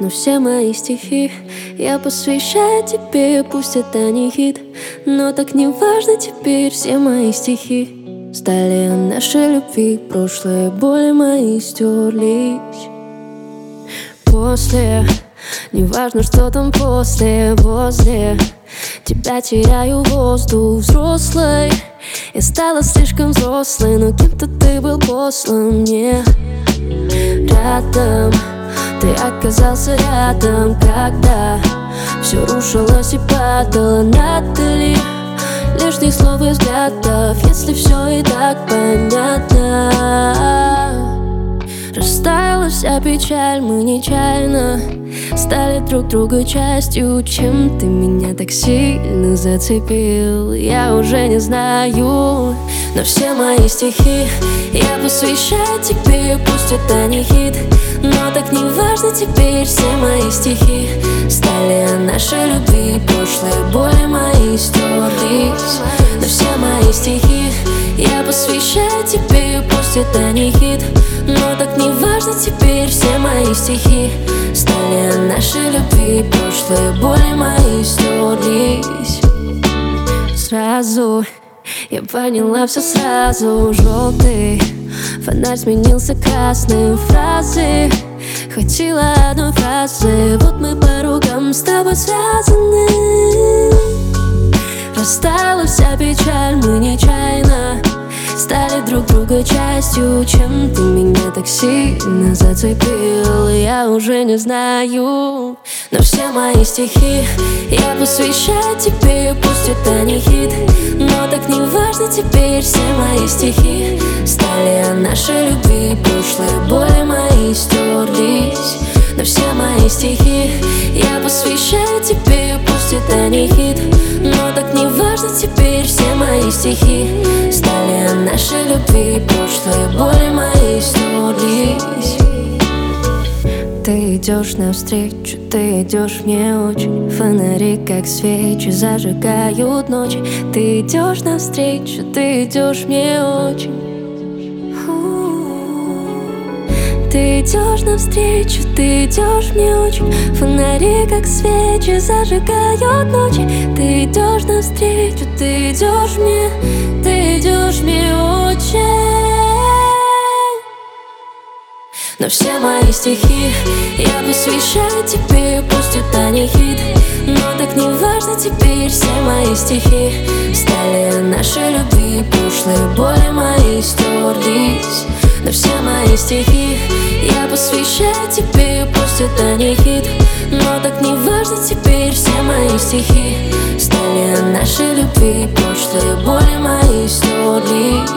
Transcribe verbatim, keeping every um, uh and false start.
но все мои стихи я посвящаю тебе. Пусть это не хит, но так не важно теперь. Все мои стихи стали о нашей любви. Прошлые боли мои стерлись. После, неважно, что там после, возле тебя теряю воздух взрослый. Я стала слишком взрослой, но кем-то ты был послан мне. Рядом, ты оказался рядом, когда все рушилось и падало. Надо ли лишних слов и взглядов, если все и так понятно? Растаяла вся печаль, мы нечаянно стали друг друга частью. Чем ты меня так сильно зацепил, я уже не знаю. Но все мои стихи я посвящаю тебе. Пусть это не хит, но так не важно теперь. Все мои стихи стали о нашей любви. Прошлые боли мои стерлись. Но все мои стихи я посвящаю тебе. Пусть это не хит, но так не важно теперь. Все мои стихи стали о нашей любви. Прошлые боли мои стерлись. Сразу я поняла все сразу. Желтый фонарь сменился красным. Фразы хватило одной фразы. Вот мы по рукам с тобой связаны. Растаяла вся печаль, мы нечаянно стали друг друга частью. Чем ты меня так сильно зацепил, я уже не знаю. Но все мои стихи я посвящаю тебе. Пусть это не хит, но так не важно теперь. Все мои стихи стали о нашей любви. Прошлые боли мои стерлись. Но все мои стихи я посвящаю тебе. Пусть это не хит, но так не важно теперь. Все мои стихи стали о нашей любви. Прошлые боли мои стерлись. Ты идешь навстречу, ты идешь мне очень. Фонари, как свечи, зажигают ночи. Ты идешь навстречу, ты идешь мне очень. Ты идешь навстречу, ты идешь мне очень. Фонари, как свечи, зажигают ночи. Ты идешь навстречу, ты идешь мне, ты идешь мне очень. Но все мои стихи я посвящаю тебе. Пусть это не хит, но так не важно теперь. Все мои стихи стали о нашей любви. Прошлые боли мои стерлись. Но все мои стихи я посвящаю тебе. Пусть это не хит, но так не важно теперь. Все мои стихи стали о нашей любви. Прошлые боли мои стерлись.